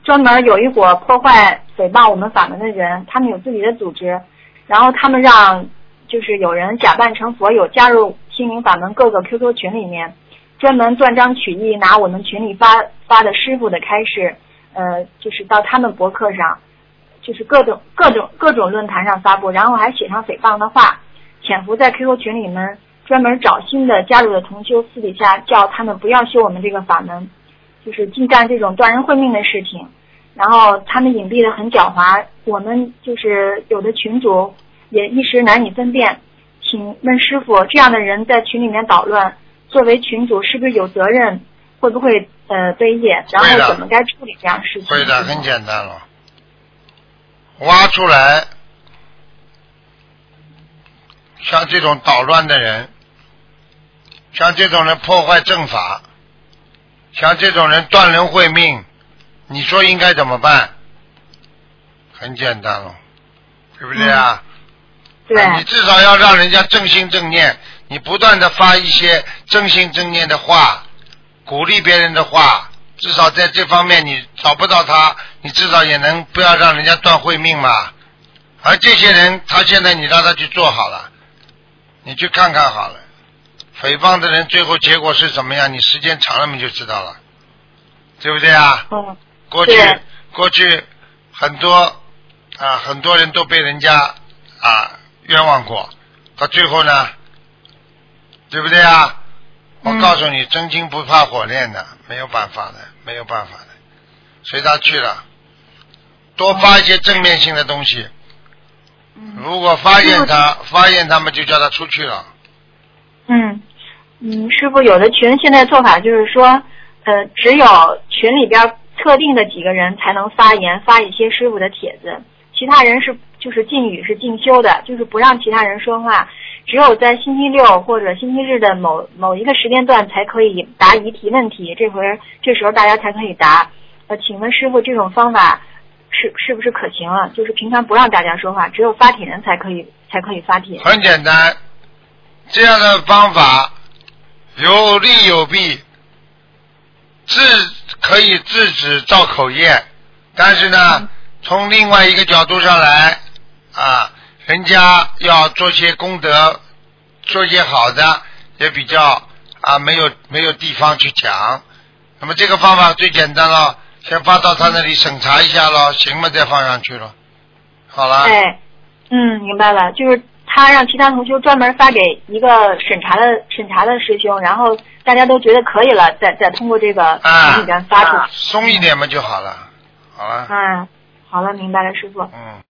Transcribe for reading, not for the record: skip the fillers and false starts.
专门有一伙破坏诽谤我们法门的人，他们有自己的组织，然后他们让就是有人假扮成佛友加入心灵法门各个 QQ 群里面，专门断章取义拿我们群里发的师傅的开示，就是到他们博客上，就是各种论坛上发布，然后还写上诽谤的话，潜伏在 QQ 群里面，专门找新的加入的同修，私底下叫他们不要修我们这个法门，就是净干这种断人慧命的事情。然后他们隐蔽的很狡猾，我们就是有的群主也一时难以分辨。请问师父，这样的人在群里面捣乱，作为群主是不是有责任？会不会背业？然后怎么该处理这样的事情？ 会的，很简单了，挖出来。像这种捣乱的人，像这种人破坏正法，像这种人断人慧命，你说应该怎么办？很简单了，对不对啊？ 对。 你至少要让人家正心正念，你不断的发一些正心正念的话，鼓励别人的话，至少在这方面你找不到他，你至少也能不要让人家断慧命嘛。而这些人，他现在你让他去做好了，你去看看好了，诽谤的人最后结果是怎么样？你时间长了你就知道了，对不对啊？过去很多人都被人家冤枉过，到最后呢，对不对啊？我告诉你，真金不怕火炼的，没有办法的，随他去了。多发一些正面性的东西。如果发现他们就叫他出去了。 师父，有的群现在做法就是说，只有群里边特定的几个人才能发言，发一些师父的帖子，其他人就是禁语，是禁修的，就是不让其他人说话，只有在星期六或者星期日的某一个时间段才可以答疑提问题，这时候大家才可以答。请问师父，这种方法是不是可行了？就是平常不让大家说话，只有发帖人才可以发帖。 很简单，这样的方法有利有弊，可以制止造口业，但是呢，从另外一个角度上来人家要做些功德，做些好的，也比较没有地方去讲。那么这个方法最简单了，先发到他那里审查一下咯，行了再放上去了。好了。 明白了，就是他让其他同修专门发给一个审查的师兄，然后大家都觉得可以了，再通过这个群里边发出来。 松一点嘛就好了。好了。 好了，明白了，师父。